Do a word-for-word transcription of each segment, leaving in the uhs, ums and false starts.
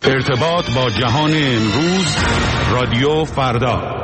ارتباط با جهان امروز، رادیو فردا.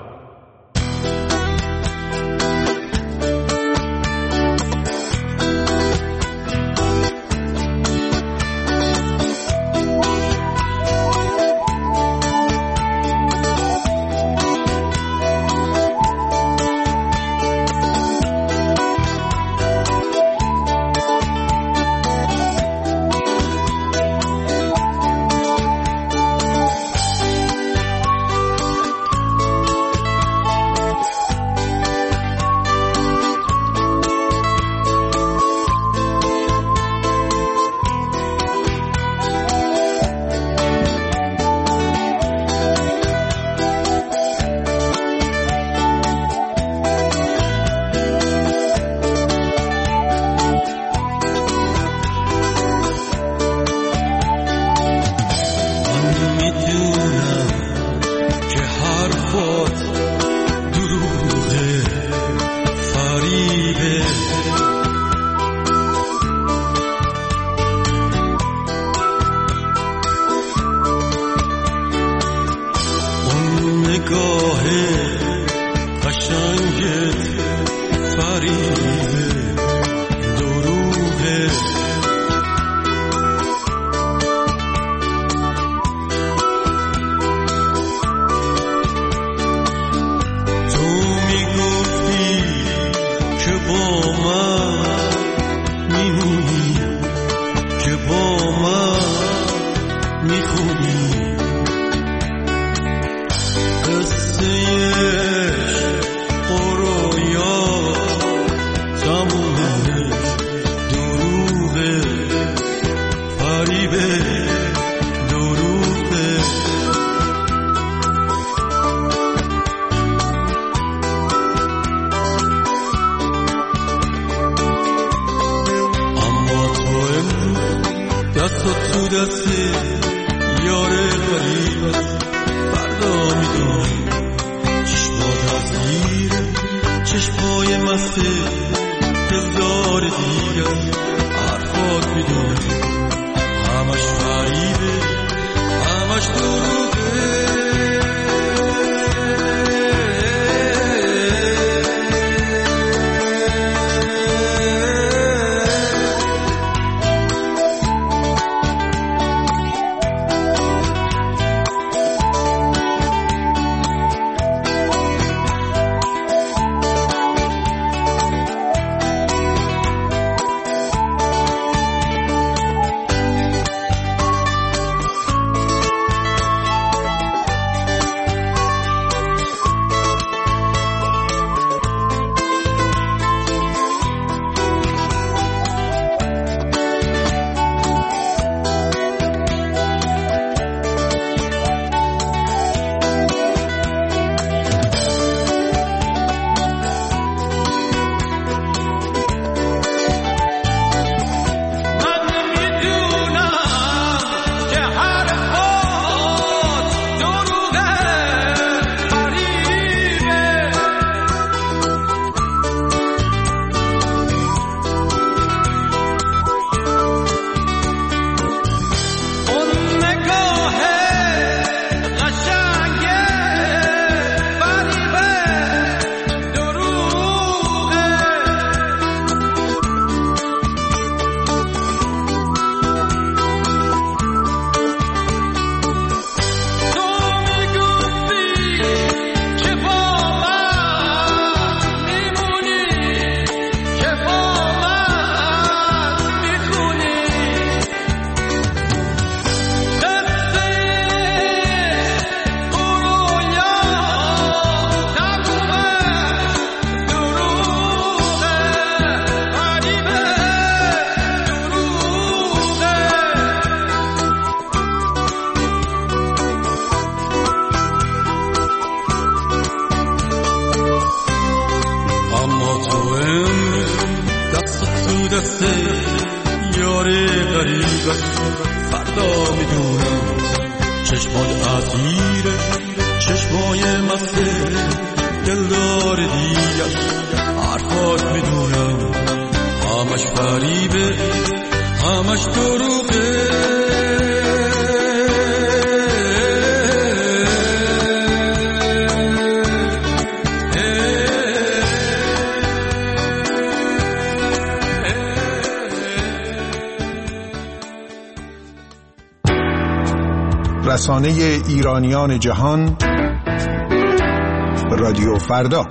دلدار دیگر حرفات میدونم همش فریبه همش دروغه رسانه ایرانیان جهان، رادیو فردا.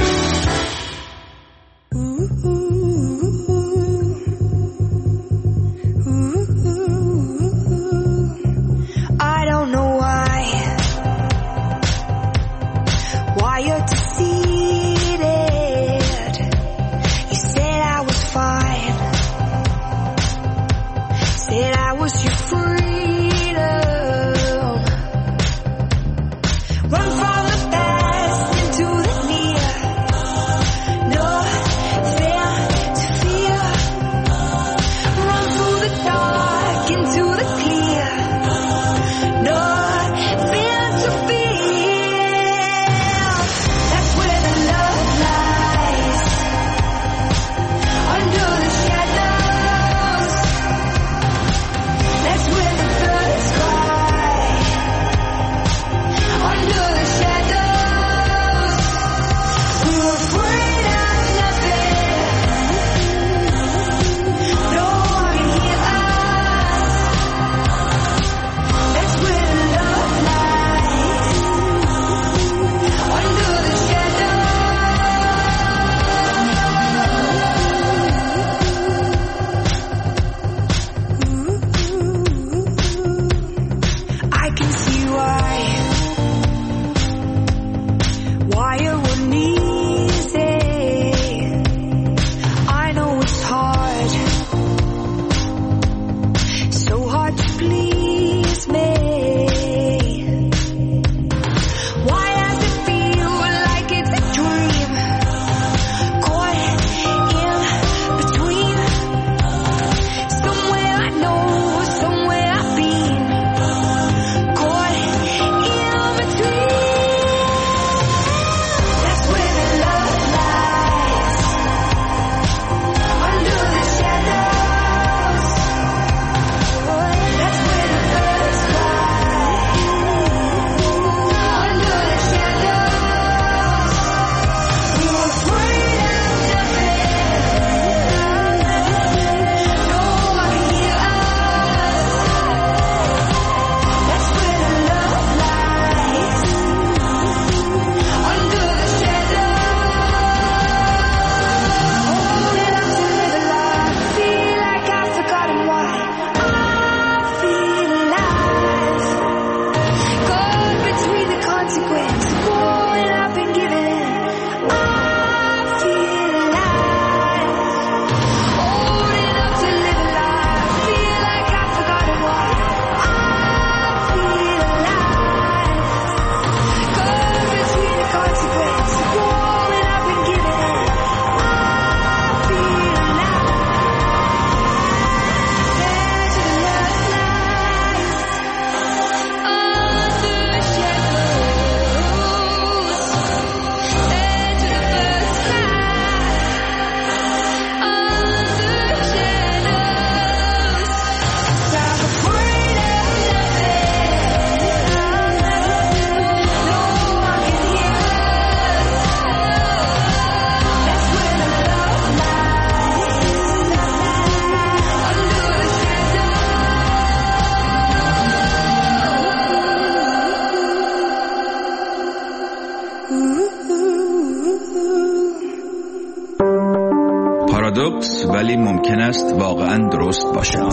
پارادوکس ولی ممکن است واقعا درست باشد.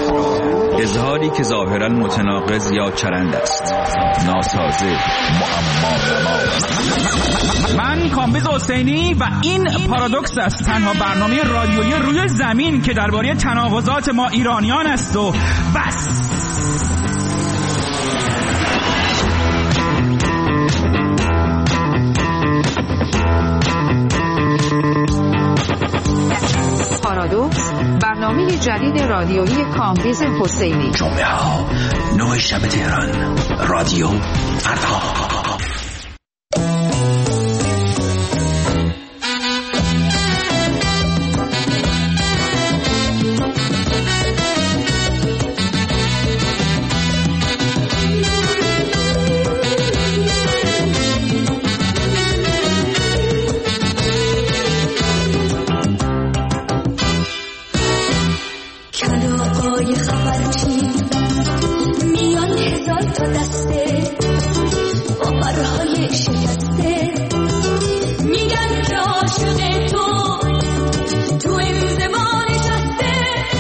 اظهاری که ظاهرا متناقض یا چرند است، ناسازه، معما. من کامبیز حسینی و این پارادوکس است، تنها برنامه رادیویی روی زمین که درباره تناقضات ما ایرانیان است و بس. پارادوکس، برنامه جدید رادیویی کامبیز حسینی. جمعه ها نه شب تهران، رادیو فردا. تا دسته با پرهای شکسته میگن که عاشق تو تو انزوا نشسته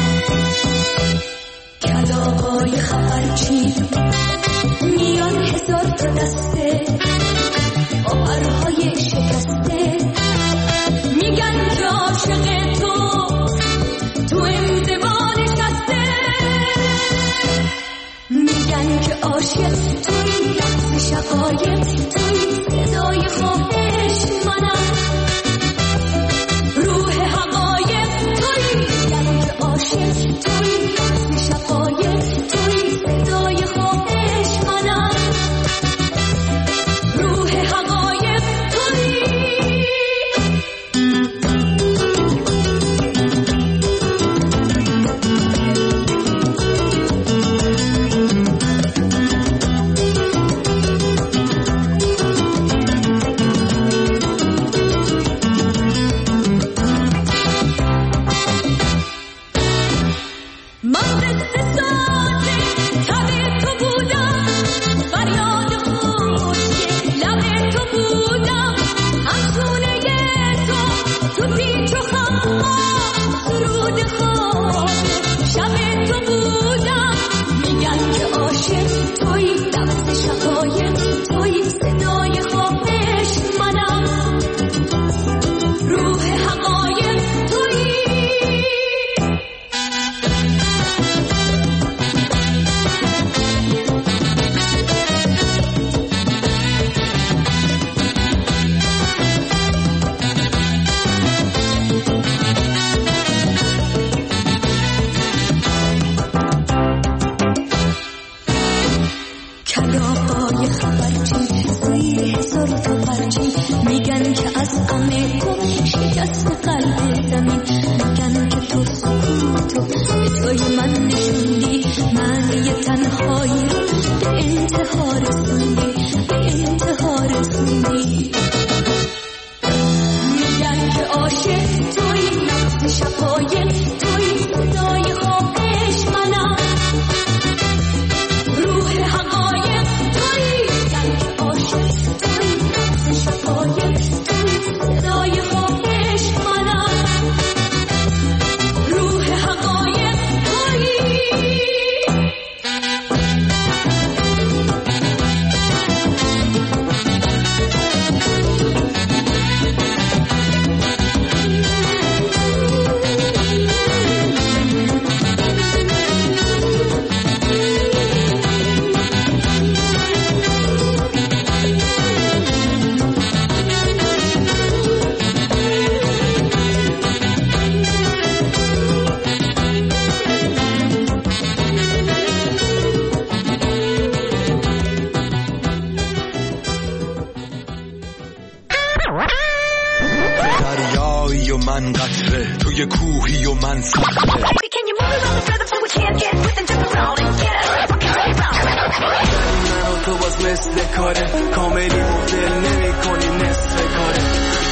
کلاغای خبرچی میان هزار تا دسته با پرهای شکسته میگن که عاشق تو تو انزوا نشسته میگن که عاشق توی لحظه شقایق توی صدای خواهش منم روح حقایق توی میگن که عاشق توی لحظه شقایق توی صدای خواهش منم روح حقایق توی دریایی و من قطره توی کوهی و من صخره من و تو باز مثل کاره کاملی مدل نمی کنی نصف کاره.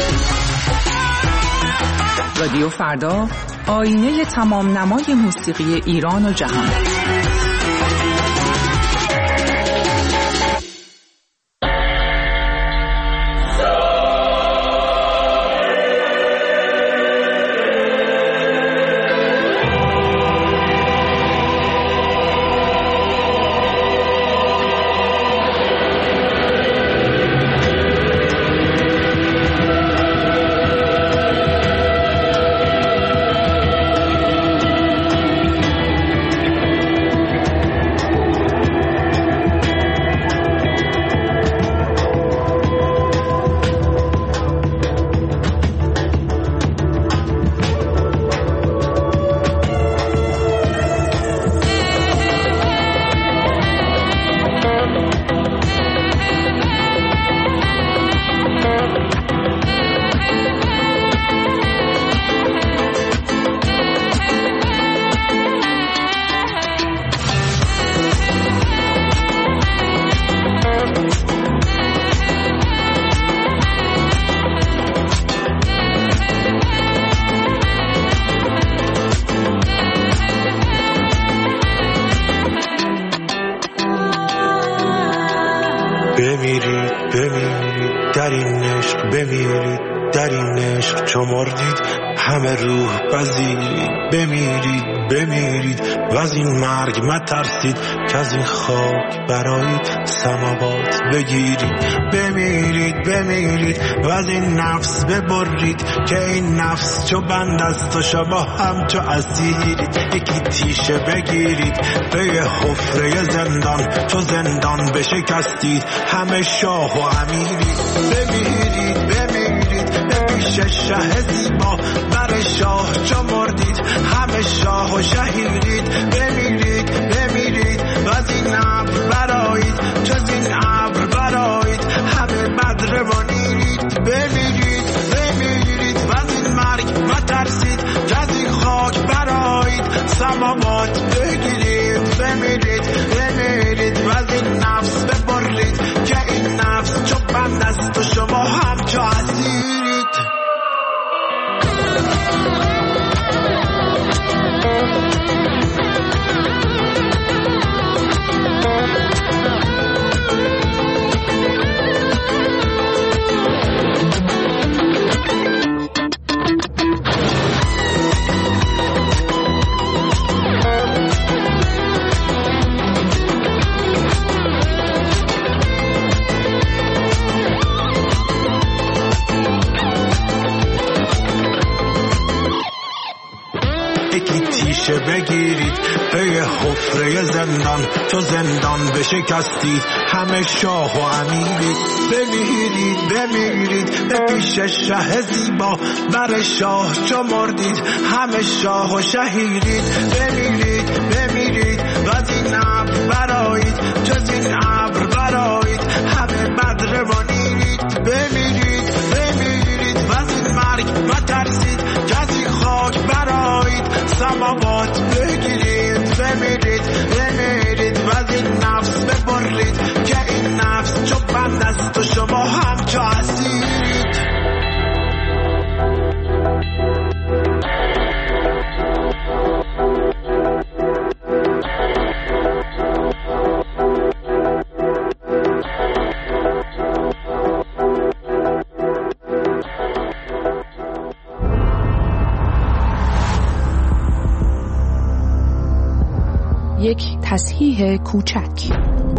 رادیو فردا، آینه تمام نمای موسیقی ایران و جهان. بمیرید بمیرید در این عشق، بمیرید در این عشق چو مردید همه روح پذیرید. بمیرید بمیرید و از این مرگ مترسید که از این خاک برایید سماوات بگیرید. بمیرید بمیرید و از این نفس ببرید که این نفس چو بند است و شما هم چو اسیرید. یکی تیشه بگیرید به حفره زندان، چو زندان بشکستید همه شاه و امیرید. بمیرید بمیرید به پیش شه زیبا، بر شاه چو مردید همه شاه و شهیرید. بمیرید بمیرید و از این ابر برایید، چو از این ابر برایید همه بدر و نیرید. بمیرید بمیرید و از این مرگ مترسید که از این خاک برایید سماوات بگیرید. بمیرید بمیرید و از این نفس ببرید که این نفس چو بند است و شما هم چو اسیرید. بگیرید به حفره زندان، چو زندان بشکستید همه شاه و امیرید. بمیرید بمیرید به پیش شه زیبا، بر شاه چو مردید همه شاه و شهیرید. بمیرید بمیرید و از این ابر برایید، چو از این ابر برایید همه بدر و نیرید. بمیرید بمیرید و از این مرگ مترسید که از این خاک برایید سماوات بگیرید. بمیرید بمیرید و از این نفس ببرید که این نفس چو بند است و شما هم چو اسیرید. یک تصحیح کوچک.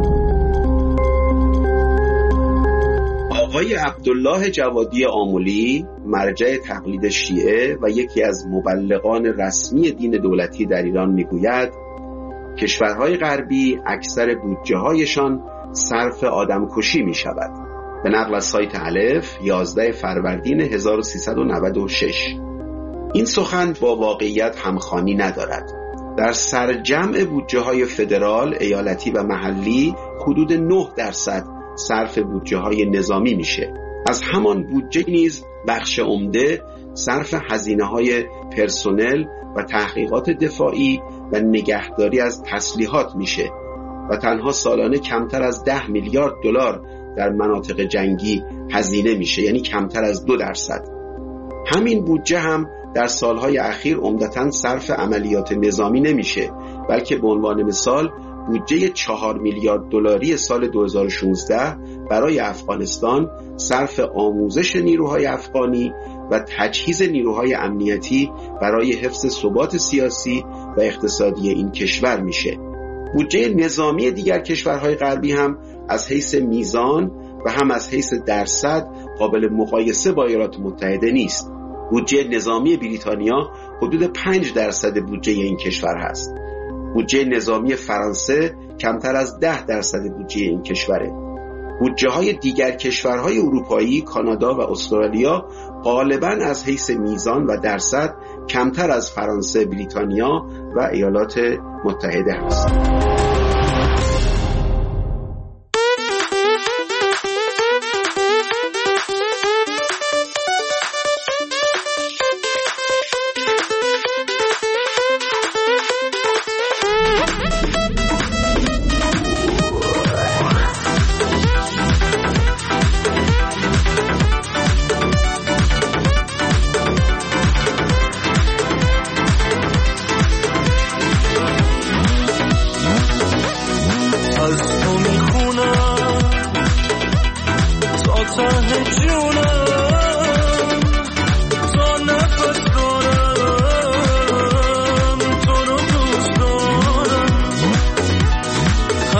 آقای عبدالله جوادی آملی، مرجع تقلید شیعه و یکی از مبلغان رسمی دین دولتی در ایران میگوید کشورهای غربی اکثر بودجه هایشان صرف آدمکشی می شود. به نقل از سایت الف یازده فروردین هزار و سیصد و نود و شش. این سخن با واقعیت همخوانی ندارد. در سرجمع بودجه های فدرال، ایالتی و محلی حدود نه درصد صرف بودجه های نظامی میشه. از همان بودجه نیز بخش عمده صرف هزینه های پرسنل و تحقیقات دفاعی و نگهداری از تسلیحات میشه و تنها سالانه کمتر از ده میلیارد دلار در مناطق جنگی هزینه میشه، یعنی کمتر از دو درصد. همین بودجه هم در سالهای اخیر عمدتاً صرف عملیات نظامی نمیشه، بلکه به عنوان مثال بودجه چهار میلیارد دلاری سال دو هزار و شانزده برای افغانستان صرف آموزش نیروهای افغانی و تجهیز نیروهای امنیتی برای حفظ ثبات سیاسی و اقتصادی این کشور میشه. بودجه نظامی دیگر کشورهای غربی هم از حیث میزان و هم از حیث درصد قابل مقایسه با ایالات متحده نیست. بودجه نظامی بریتانیا حدود پنج درصد بودجه این کشور هست. بودجه نظامی فرانسه کمتر از ده درصد بودجه این کشوره. بودجه های دیگر کشورهای اروپایی، کانادا و استرالیا غالباً از حیث میزان و درصد کمتر از فرانسه، بریتانیا و ایالات متحده هست.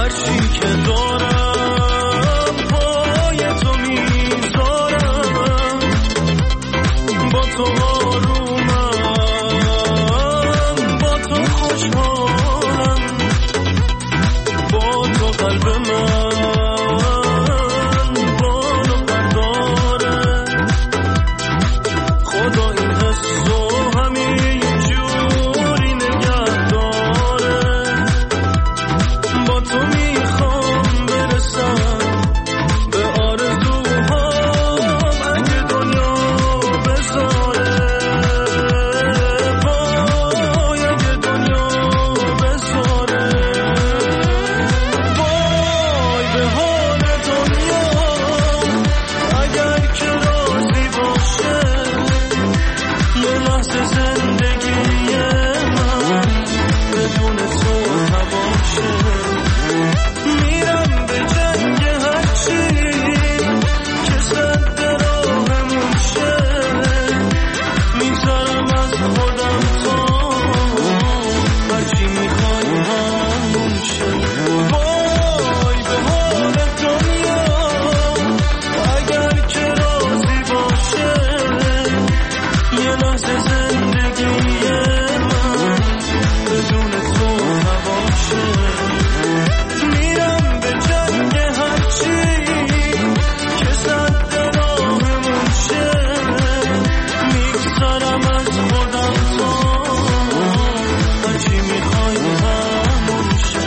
هرچی که دارم پای تو میذارم، با تو آرومم، با تو خوشحالم، با تو قلب من بال و پر داره. خدا این حسو همین جوری نگه داره. با تو میخوام برسم به آرزوهام، اگه دنیا بذاره وای، اگه دنیا بذاره. وای به حال دنیا اگر که راضی باشه، یه لحظه زندگی من بدون تو تباشه. میرم به جنگ هرچی که صد راهمون شه، میگذارم از خودم تا هرچی میخوای همون شه. وای به حال دنیا اگر که راضی باشه، یه لحظه زندگی من بدون تو نباشه. میرم به جنگ هرچی که صد راهمون شه، میگذارم از خودم تا هرچی میخوای همون شه.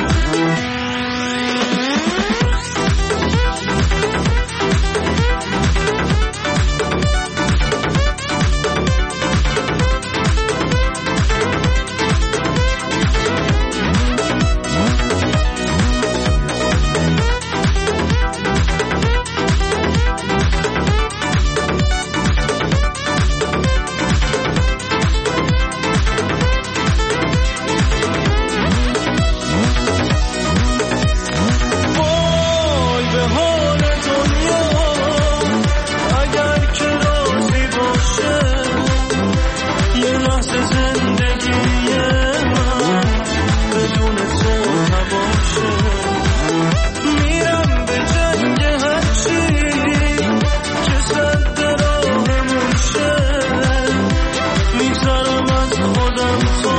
وای به حال دنیا اگر که راضی باشه، یه لحظه زندگی من بدون تو نباشه. میرم به جنگ هرچی که صد راهمون شه، میگذارم از خودم تا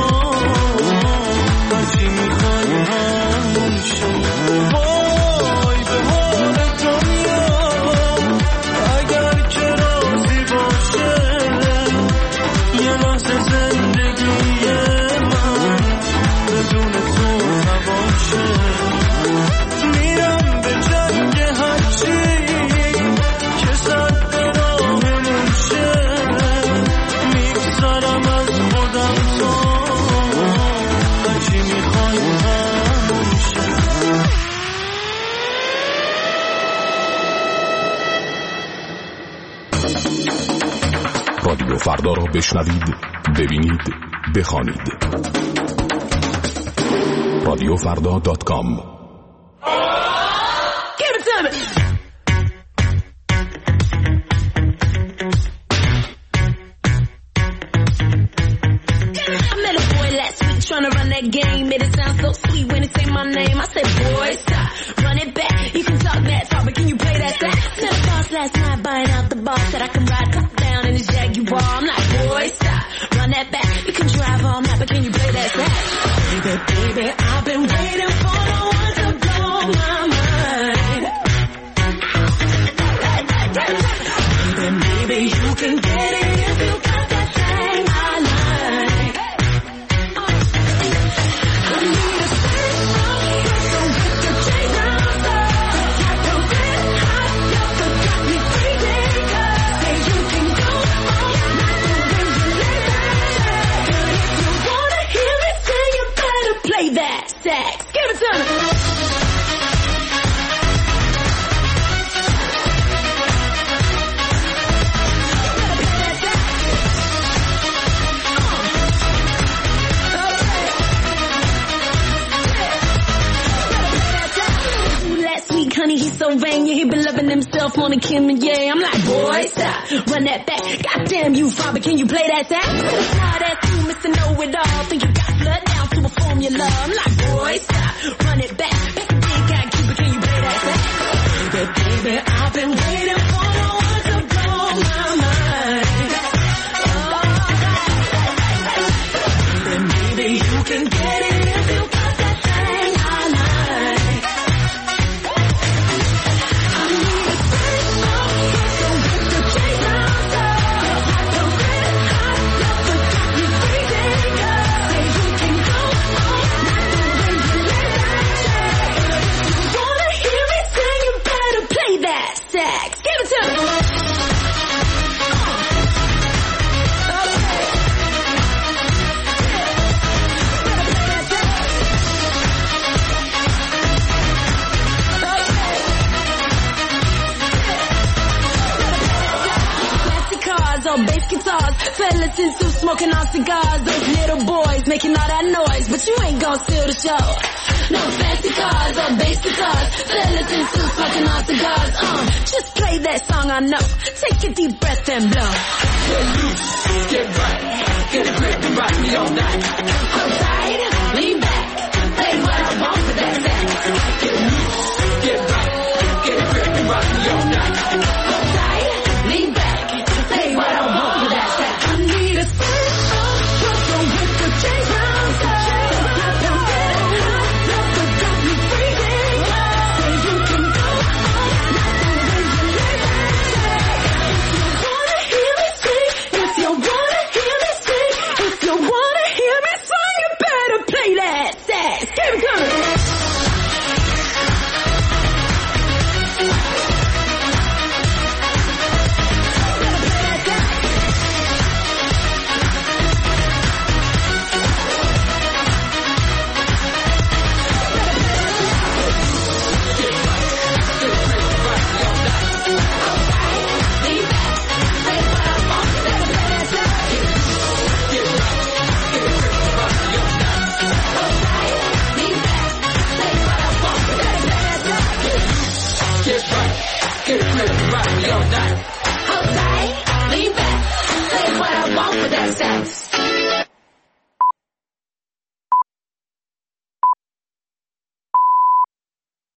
هرچی میخوای همون شه. وای به حال دنیا اگر که راضی باشه، یه لحظه زندگی من بدون تو نباشه. میرم به جنگ هرچی که صد راهمون شه، میگذارم از خودم تا هرچی میخوای همون شه. رادیو فردا را بشنوید، ببینید، بخوانید. رادیو فردا دات کام. Give it to me. I met a boy last week trying to run that game. Made it sound so sweet when he say my name. I said, boy, stop, run it back. You can talk that talk, but can you play that back? Met a boss last night buying out the bar. Said I can ride top down in his Jaguar. I'm like, boy, stop, run that back. You can drive all night, but can you play that back? Baby, baby, I've been waiting for the one to blow my mind. Baby, maybe you can get it if you got that thing I like. I need a special so we can change our love. Like a red hot yoga got me breathing. Say you can go all night when you lay back. But if you wanna hear me sing, you better play that sax. Give it to me. Honey, he's so vain, yeah, he been loving himself on a Kim and yeah. I'm like, boy, stop, run that back. Goddamn you, father, can you play that sax? Fly that through, Mister Know-It-All. Think you got blood down to a formula. I'm like, boy, stop, run it back. Make a big guy or bass guitars. Fellas in suits smoking on cigars. Those little boys making all that noise, but you ain't gon' steal the show. No fancy cars or bass guitars. Fellas in suits smoking on cigars. Uh, just play that song I know. Take a deep breath and blow. Get loose, get right, get a grip and rock me all night. I'm tired.